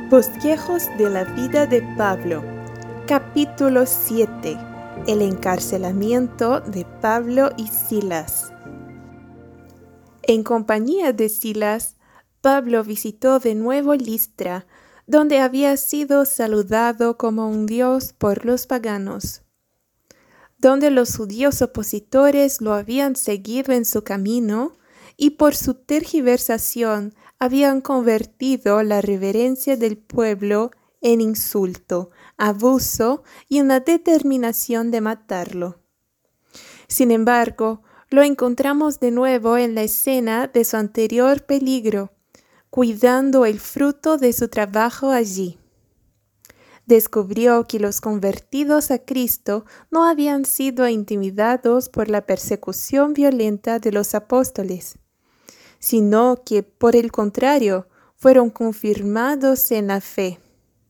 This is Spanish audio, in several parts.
Bosquejos de la vida de Pablo. Capítulo 7. El encarcelamiento de Pablo y Silas. En compañía de Silas, Pablo visitó de nuevo Listra, donde había sido saludado como un dios por los paganos. Donde los judíos opositores lo habían seguido en su camino, y por su tergiversación habían convertido la reverencia del pueblo en insulto, abuso y una determinación de matarlo. Sin embargo, lo encontramos de nuevo en la escena de su anterior peligro, cuidando el fruto de su trabajo allí. Descubrió que los convertidos a Cristo no habían sido intimidados por la persecución violenta de los apóstoles, sino que, por el contrario, fueron confirmados en la fe,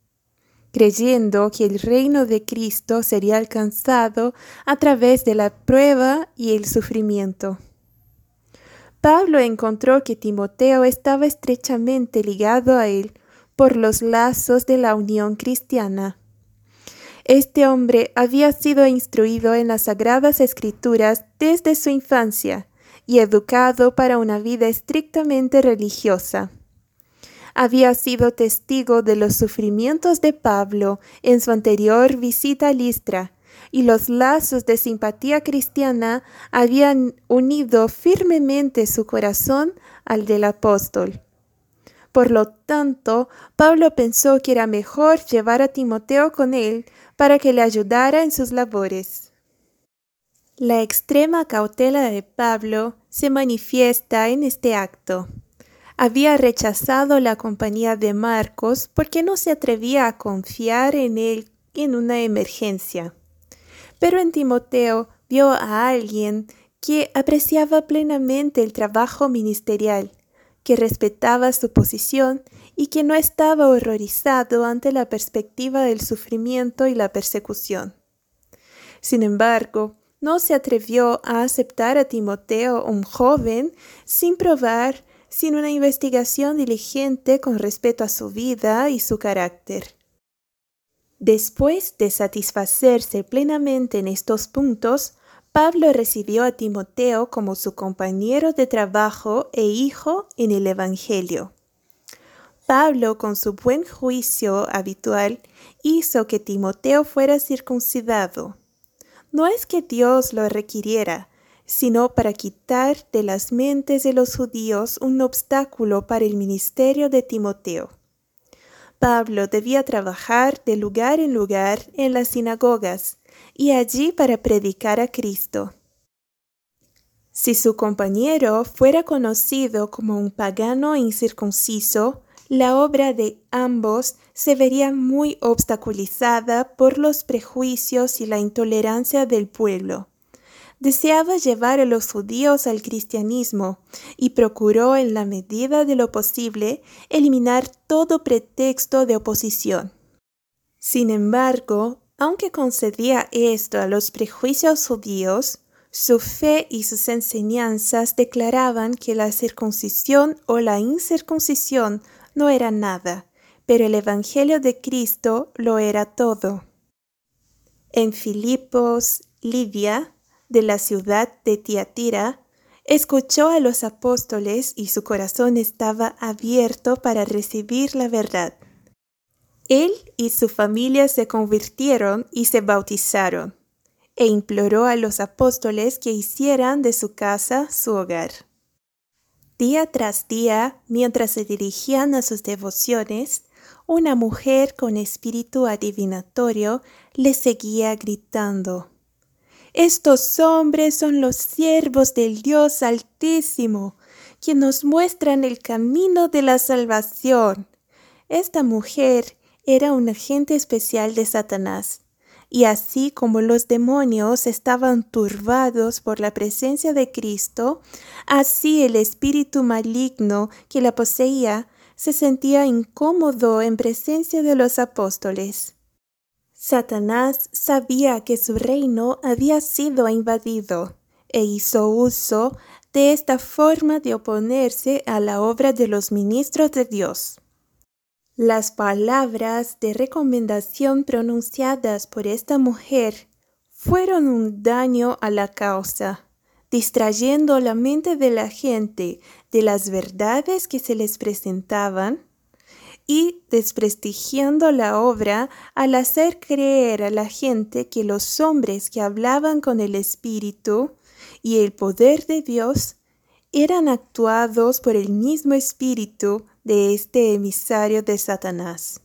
creyendo que el reino de Cristo sería alcanzado a través de la prueba y el sufrimiento. Pablo encontró que Timoteo estaba estrechamente ligado a él por los lazos de la unión cristiana. Este hombre había sido instruido en las Sagradas Escrituras desde su infancia y educado para una vida estrictamente religiosa. Había sido testigo de los sufrimientos de Pablo en su anterior visita a Listra, y los lazos de simpatía cristiana habían unido firmemente su corazón al del apóstol. Por lo tanto, Pablo pensó que era mejor llevar a Timoteo con él para que le ayudara en sus labores. La extrema cautela de Pablo se manifiesta en este acto. Había rechazado la compañía de Marcos porque no se atrevía a confiar en él en una emergencia. Pero en Timoteo vio a alguien que apreciaba plenamente el trabajo ministerial, que respetaba su posición y que no estaba horrorizado ante la perspectiva del sufrimiento y la persecución. Sin embargo, no se atrevió a aceptar a Timoteo, un joven, sin una investigación diligente con respecto a su vida y su carácter. Después de satisfacerse plenamente en estos puntos, Pablo recibió a Timoteo como su compañero de trabajo e hijo en el Evangelio. Pablo, con su buen juicio habitual, hizo que Timoteo fuera circuncidado. No es que Dios lo requiriera, sino para quitar de las mentes de los judíos un obstáculo para el ministerio de Timoteo. Pablo debía trabajar de lugar en lugar en las sinagogas y allí para predicar a Cristo. Si su compañero fuera conocido como un pagano incircunciso, la obra de ambos se vería muy obstaculizada por los prejuicios y la intolerancia del pueblo. Deseaba llevar a los judíos al cristianismo y procuró en la medida de lo posible eliminar todo pretexto de oposición. Sin embargo, aunque concedía esto a los prejuicios judíos, su fe y sus enseñanzas declaraban que la circuncisión o la incircuncisión no era nada, pero el Evangelio de Cristo lo era todo. En Filipos, Lidia, de la ciudad de Tiatira, escuchó a los apóstoles y su corazón estaba abierto para recibir la verdad. Él y su familia se convirtieron y se bautizaron, e imploró a los apóstoles que hicieran de su casa su hogar. Día tras día, mientras se dirigían a sus devociones, una mujer con espíritu adivinatorio les seguía gritando: «Estos hombres son los siervos del Dios Altísimo, que nos muestran el camino de la salvación». Esta mujer era un agente especial de Satanás, y así como los demonios estaban turbados por la presencia de Cristo, así el espíritu maligno que la poseía se sentía incómodo en presencia de los apóstoles. Satanás sabía que su reino había sido invadido e hizo uso de esta forma de oponerse a la obra de los ministros de Dios. Las palabras de recomendación pronunciadas por esta mujer fueron un daño a la causa, distrayendo la mente de la gente de las verdades que se les presentaban y desprestigiando la obra al hacer creer a la gente que los hombres que hablaban con el Espíritu y el poder de Dios eran actuados por el mismo espíritu de este emisario de Satanás.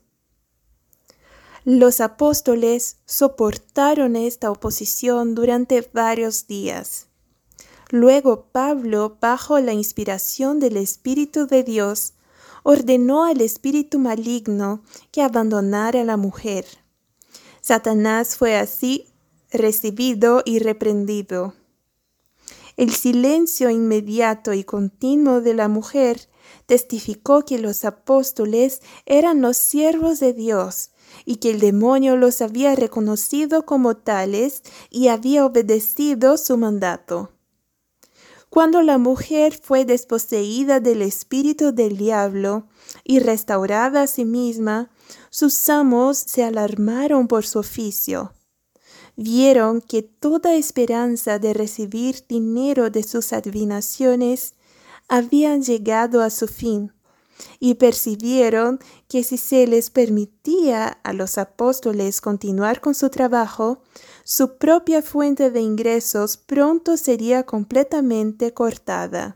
Los apóstoles soportaron esta oposición durante varios días. Luego Pablo, bajo la inspiración del Espíritu de Dios, ordenó al espíritu maligno que abandonara a la mujer. Satanás fue así recibido y reprendido. El silencio inmediato y continuo de la mujer testificó que los apóstoles eran los siervos de Dios y que el demonio los había reconocido como tales y había obedecido su mandato. Cuando la mujer fue desposeída del espíritu del diablo y restaurada a sí misma, sus amos se alarmaron por su oficio. Vieron que toda esperanza de recibir dinero de sus adivinaciones habían llegado a su fin, y percibieron que si se les permitía a los apóstoles continuar con su trabajo, su propia fuente de ingresos pronto sería completamente cortada.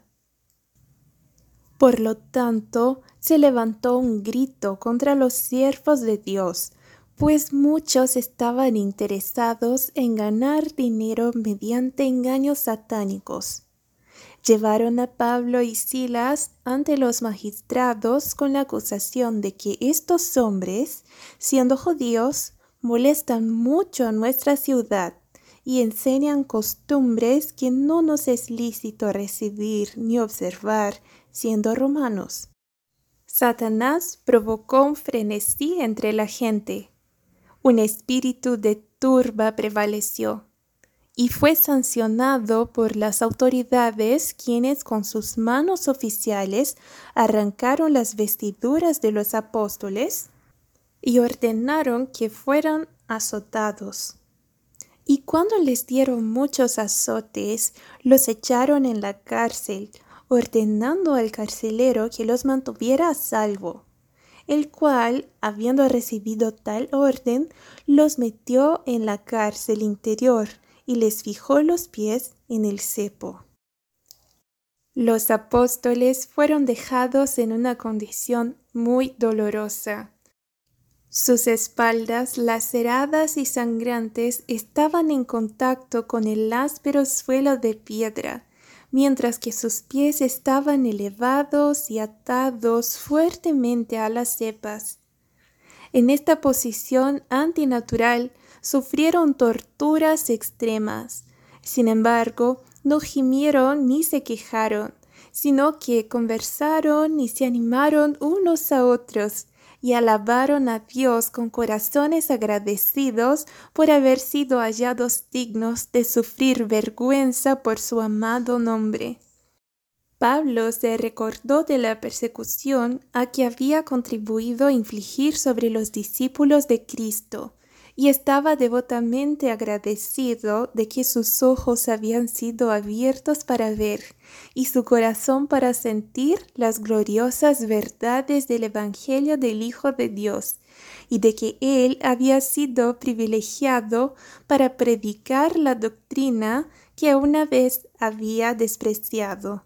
Por lo tanto, se levantó un grito contra los siervos de Dios, pues muchos estaban interesados en ganar dinero mediante engaños satánicos. Llevaron a Pablo y Silas ante los magistrados con la acusación de que estos hombres, siendo judíos, molestan mucho a nuestra ciudad y enseñan costumbres que no nos es lícito recibir ni observar siendo romanos. Satanás provocó un frenesí entre la gente. Un espíritu de turba prevaleció y fue sancionado por las autoridades, quienes con sus manos oficiales arrancaron las vestiduras de los apóstoles y ordenaron que fueran azotados. Y cuando les dieron muchos azotes, los echaron en la cárcel, ordenando al carcelero que los mantuviera a salvo, el cual, habiendo recibido tal orden, los metió en la cárcel interior y les fijó los pies en el cepo. Los apóstoles fueron dejados en una condición muy dolorosa. Sus espaldas, laceradas y sangrantes, estaban en contacto con el áspero suelo de piedra, mientras que sus pies estaban elevados y atados fuertemente a las cepas. En esta posición antinatural sufrieron torturas extremas. Sin embargo, no gimieron ni se quejaron, sino que conversaron y se animaron unos a otros, y alabaron a Dios con corazones agradecidos por haber sido hallados dignos de sufrir vergüenza por su amado nombre. Pablo se recordó de la persecución a que había contribuido a infligir sobre los discípulos de Cristo, y estaba devotamente agradecido de que sus ojos habían sido abiertos para ver y su corazón para sentir las gloriosas verdades del Evangelio del Hijo de Dios, y de que él había sido privilegiado para predicar la doctrina que una vez había despreciado.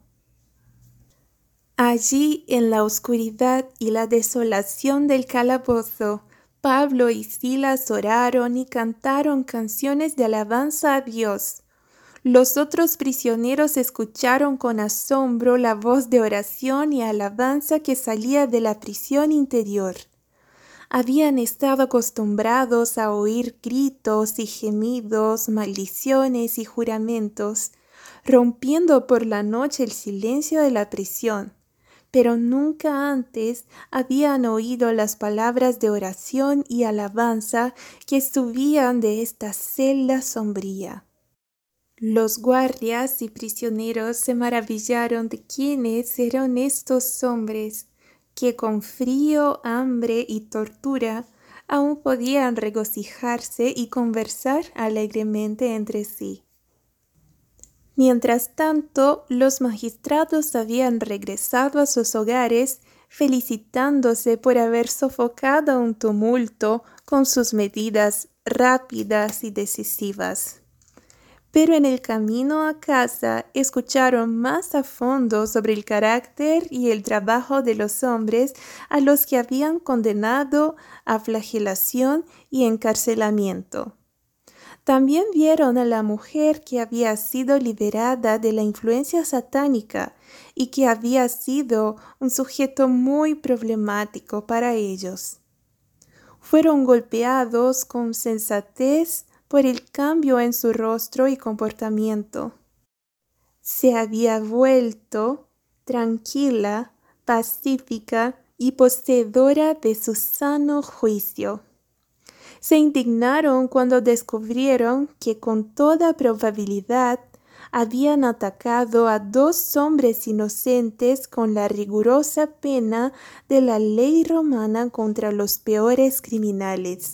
Allí, en la oscuridad y la desolación del calabozo, Pablo y Silas oraron y cantaron canciones de alabanza a Dios. Los otros prisioneros escucharon con asombro la voz de oración y alabanza que salía de la prisión interior. Habían estado acostumbrados a oír gritos y gemidos, maldiciones y juramentos, rompiendo por la noche el silencio de la prisión. Pero nunca antes habían oído las palabras de oración y alabanza que subían de esta celda sombría. Los guardias y prisioneros se maravillaron de quiénes eran estos hombres que con frío, hambre y tortura aún podían regocijarse y conversar alegremente entre sí. Mientras tanto, los magistrados habían regresado a sus hogares, felicitándose por haber sofocado un tumulto con sus medidas rápidas y decisivas. Pero en el camino a casa escucharon más a fondo sobre el carácter y el trabajo de los hombres a los que habían condenado a flagelación y encarcelamiento. También vieron a la mujer que había sido liberada de la influencia satánica y que había sido un sujeto muy problemático para ellos. Fueron golpeados con sensatez por el cambio en su rostro y comportamiento. Se había vuelto tranquila, pacífica y poseedora de su sano juicio. Se indignaron cuando descubrieron que con toda probabilidad habían atacado a 2 hombres inocentes con la rigurosa pena de la ley romana contra los peores criminales.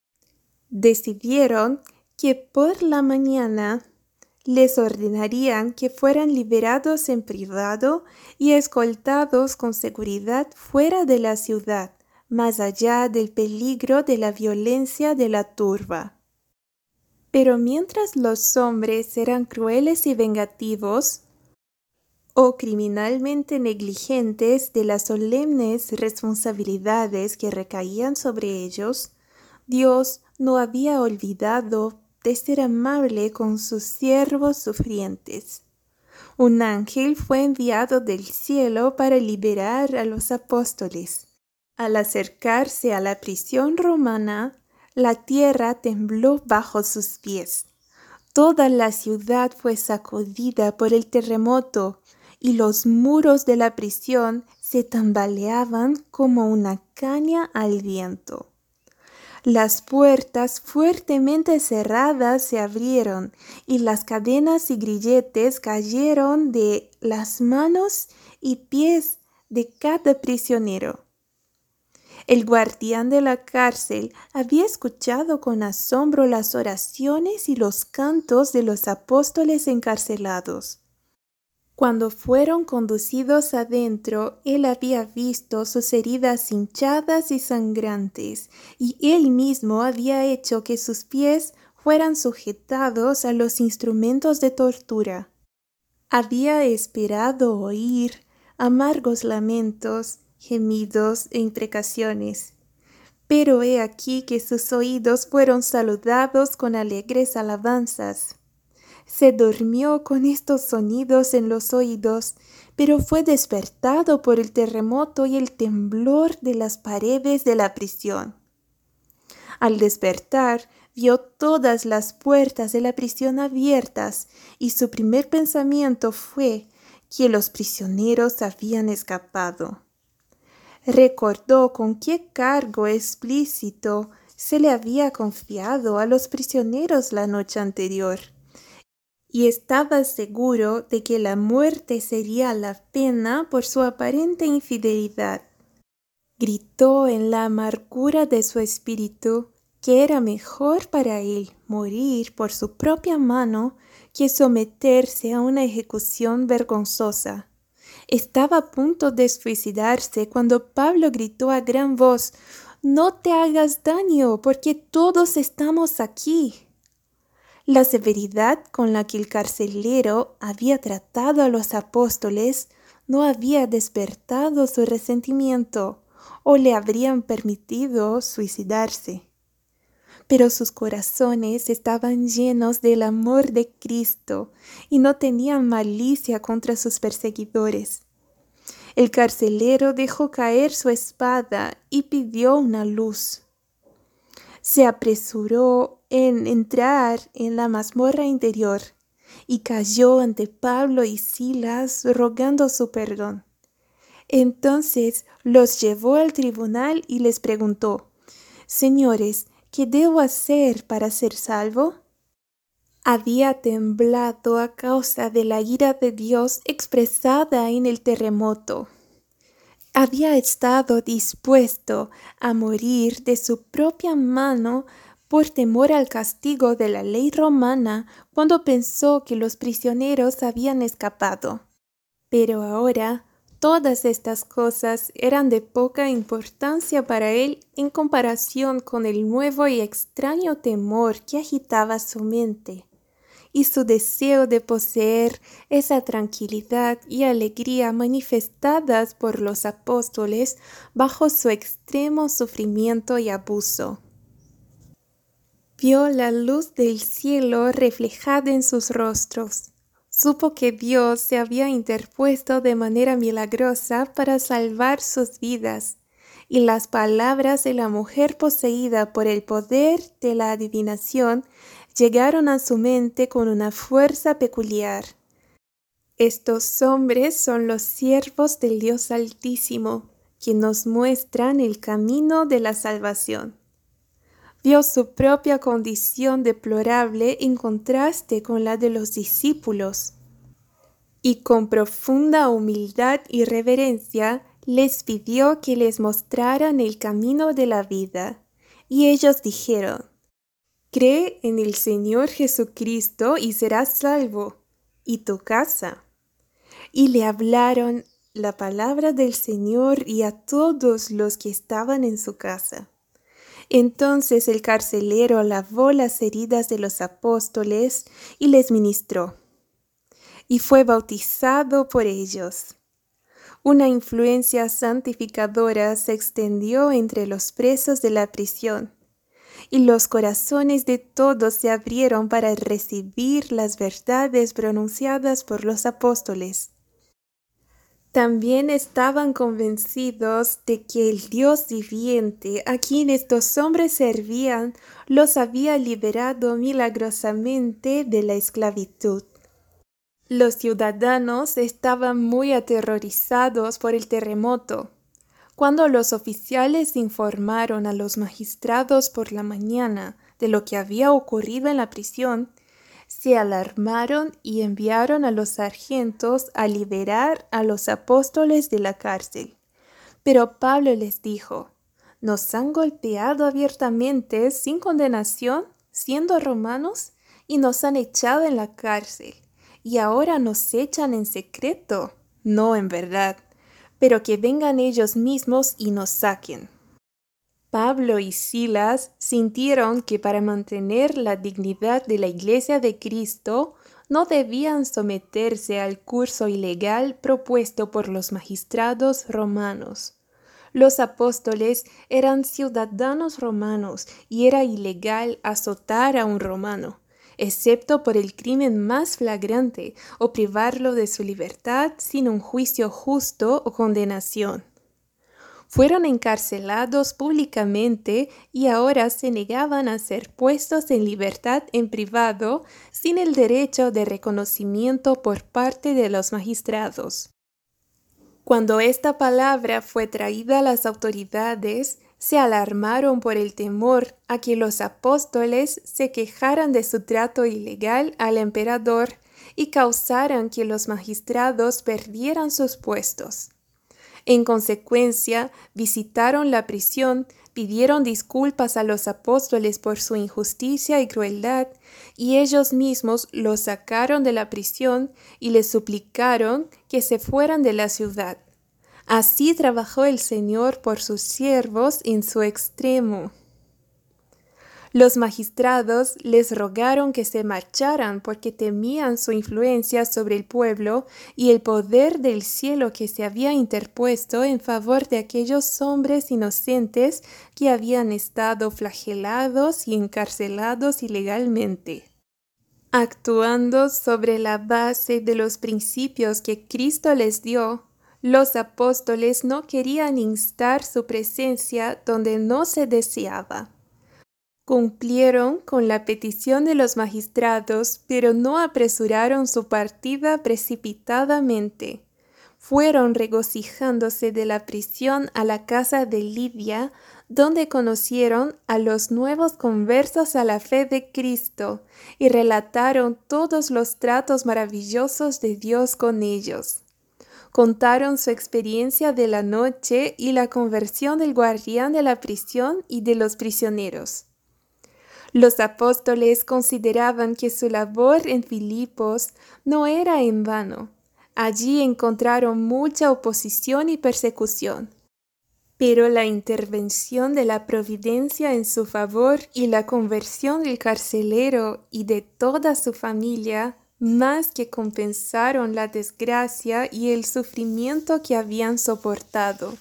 Decidieron que por la mañana les ordenarían que fueran liberados en privado y escoltados con seguridad fuera de la ciudad, más allá del peligro de la violencia de la turba. Pero mientras los hombres eran crueles y vengativos, o criminalmente negligentes de las solemnes responsabilidades que recaían sobre ellos, Dios no había olvidado de ser amable con sus siervos sufrientes. Un ángel fue enviado del cielo para liberar a los apóstoles. Al acercarse a la prisión romana, la tierra tembló bajo sus pies. Toda la ciudad fue sacudida por el terremoto y los muros de la prisión se tambaleaban como una caña al viento. Las puertas fuertemente cerradas se abrieron y las cadenas y grilletes cayeron de las manos y pies de cada prisionero. El guardián de la cárcel había escuchado con asombro las oraciones y los cantos de los apóstoles encarcelados. Cuando fueron conducidos adentro, él había visto sus heridas hinchadas y sangrantes, y él mismo había hecho que sus pies fueran sujetados a los instrumentos de tortura. Había esperado oír amargos lamentos, gemidos e imprecaciones. Pero he aquí que sus oídos fueron saludados con alegres alabanzas. Se durmió con estos sonidos en los oídos, pero fue despertado por el terremoto y el temblor de las paredes de la prisión. Al despertar, vio todas las puertas de la prisión abiertas y su primer pensamiento fue que los prisioneros habían escapado. Recordó con qué cargo explícito se le había confiado a los prisioneros la noche anterior, y estaba seguro de que la muerte sería la pena por su aparente infidelidad. Gritó en la amargura de su espíritu que era mejor para él morir por su propia mano que someterse a una ejecución vergonzosa. Estaba a punto de suicidarse cuando Pablo gritó a gran voz: «No te hagas daño, porque todos estamos aquí». La severidad con la que el carcelero había tratado a los apóstoles no había despertado su resentimiento o le habrían permitido suicidarse. Pero sus corazones estaban llenos del amor de Cristo y no tenían malicia contra sus perseguidores. El carcelero dejó caer su espada y pidió una luz. Se apresuró en entrar en la mazmorra interior y cayó ante Pablo y Silas rogando su perdón. Entonces los llevó al tribunal y les preguntó: «Señores, ¿qué debo hacer para ser salvo?». Había temblado a causa de la ira de Dios expresada en el terremoto. Había estado dispuesto a morir de su propia mano por temor al castigo de la ley romana cuando pensó que los prisioneros habían escapado. Pero ahora todas estas cosas eran de poca importancia para él en comparación con el nuevo y extraño temor que agitaba su mente y su deseo de poseer esa tranquilidad y alegría manifestadas por los apóstoles bajo su extremo sufrimiento y abuso. Vio la luz del cielo reflejada en sus rostros. Supo que Dios se había interpuesto de manera milagrosa para salvar sus vidas, y las palabras de la mujer poseída por el poder de la adivinación llegaron a su mente con una fuerza peculiar. Estos hombres son los siervos del Dios Altísimo, que nos muestran el camino de la salvación. Vio su propia condición deplorable en contraste con la de los discípulos, y con profunda humildad y reverencia les pidió que les mostraran el camino de la vida, y ellos dijeron: «Cree en el Señor Jesucristo y serás salvo, y tu casa». Y le hablaron la palabra del Señor y a todos los que estaban en su casa. Entonces el carcelero lavó las heridas de los apóstoles y les ministró, y fue bautizado por ellos. Una influencia santificadora se extendió entre los presos de la prisión, y los corazones de todos se abrieron para recibir las verdades pronunciadas por los apóstoles. También estaban convencidos de que el Dios viviente a quien estos hombres servían los había liberado milagrosamente de la esclavitud. Los ciudadanos estaban muy aterrorizados por el terremoto. Cuando los oficiales informaron a los magistrados por la mañana de lo que había ocurrido en la prisión, se alarmaron y enviaron a los sargentos a liberar a los apóstoles de la cárcel. Pero Pablo les dijo: «Nos han golpeado abiertamente sin condenación, siendo romanos, y nos han echado en la cárcel, y ahora nos echan en secreto, no en verdad, pero que vengan ellos mismos y nos saquen». Pablo y Silas sintieron que para mantener la dignidad de la Iglesia de Cristo no debían someterse al curso ilegal propuesto por los magistrados romanos. Los apóstoles eran ciudadanos romanos y era ilegal azotar a un romano, excepto por el crimen más flagrante o privarlo de su libertad sin un juicio justo o condenación. Fueron encarcelados públicamente y ahora se negaban a ser puestos en libertad en privado sin el derecho de reconocimiento por parte de los magistrados. Cuando esta palabra fue traída a las autoridades, se alarmaron por el temor a que los apóstoles se quejaran de su trato ilegal al emperador y causaran que los magistrados perdieran sus puestos. En consecuencia, visitaron la prisión, pidieron disculpas a los apóstoles por su injusticia y crueldad, y ellos mismos los sacaron de la prisión y les suplicaron que se fueran de la ciudad. Así trabajó el Señor por sus siervos en su extremo. Los magistrados les rogaron que se marcharan porque temían su influencia sobre el pueblo y el poder del cielo que se había interpuesto en favor de aquellos hombres inocentes que habían estado flagelados y encarcelados ilegalmente. Actuando sobre la base de los principios que Cristo les dio, los apóstoles no querían instar su presencia donde no se deseaba. Cumplieron con la petición de los magistrados, pero no apresuraron su partida precipitadamente. Fueron regocijándose de la prisión a la casa de Lidia, donde conocieron a los nuevos conversos a la fe de Cristo y relataron todos los tratos maravillosos de Dios con ellos. Contaron su experiencia de la noche y la conversión del guardián de la prisión y de los prisioneros. Los apóstoles consideraban que su labor en Filipos no era en vano. Allí encontraron mucha oposición y persecución. Pero la intervención de la providencia en su favor y la conversión del carcelero y de toda su familia más que compensaron la desgracia y el sufrimiento que habían soportado.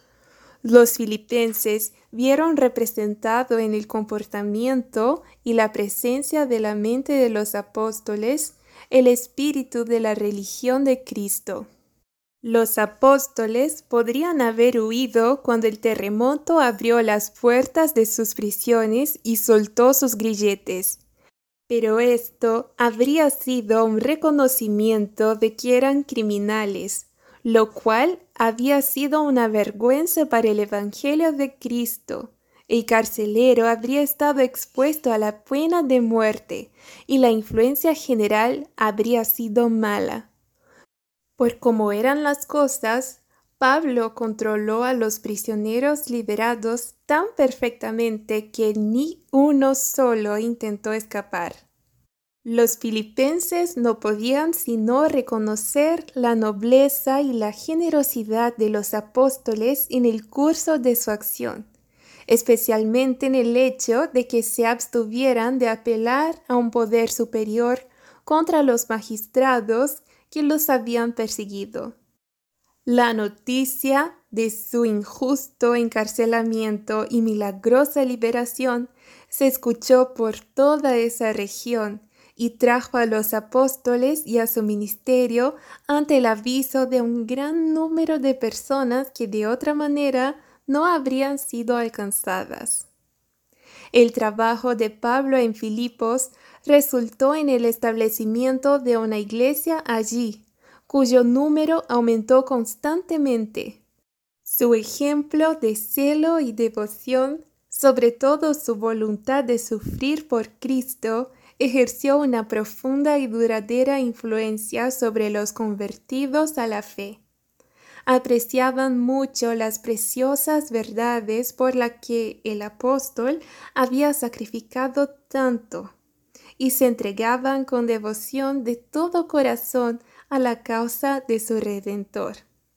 Los filipenses vieron representado en el comportamiento y la presencia de la mente de los apóstoles el espíritu de la religión de Cristo. Los apóstoles podrían haber huido cuando el terremoto abrió las puertas de sus prisiones y soltó sus grilletes. Pero esto habría sido un reconocimiento de que eran criminales, lo cual había sido una vergüenza para el Evangelio de Cristo. El carcelero habría estado expuesto a la pena de muerte y la influencia general habría sido mala. Por cómo eran las cosas, Pablo controló a los prisioneros liberados tan perfectamente que ni uno solo intentó escapar. Los filipenses no podían sino reconocer la nobleza y la generosidad de los apóstoles en el curso de su acción, especialmente en el hecho de que se abstuvieran de apelar a un poder superior contra los magistrados que los habían perseguido. La noticia de su injusto encarcelamiento y milagrosa liberación se escuchó por toda esa región y trajo a los apóstoles y a su ministerio ante el aviso de un gran número de personas que de otra manera no habrían sido alcanzadas. El trabajo de Pablo en Filipos resultó en el establecimiento de una iglesia allí, cuyo número aumentó constantemente. Su ejemplo de celo y devoción, sobre todo su voluntad de sufrir por Cristo, ejerció una profunda y duradera influencia sobre los convertidos a la fe. Apreciaban mucho las preciosas verdades por las que el apóstol había sacrificado tanto, y se entregaban con devoción de todo corazón a la causa de su Redentor.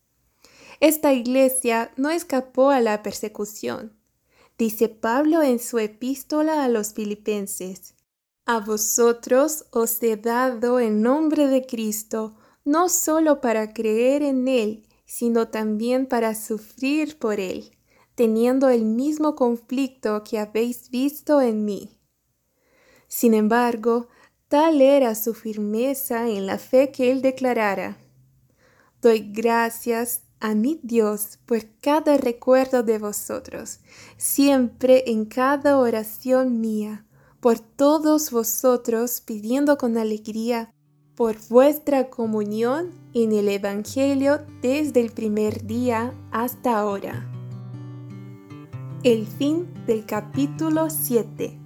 Esta iglesia no escapó a la persecución. Dice Pablo en su epístola a los Filipenses: «A vosotros os he dado el nombre de Cristo, no solo para creer en Él, sino también para sufrir por Él, teniendo el mismo conflicto que habéis visto en mí». Sin embargo, tal era su firmeza en la fe que él declarara: «Doy gracias a mi Dios por cada recuerdo de vosotros, siempre en cada oración mía, por todos vosotros, pidiendo con alegría por vuestra comunión en el Evangelio desde el primer día hasta ahora». El fin del capítulo 7.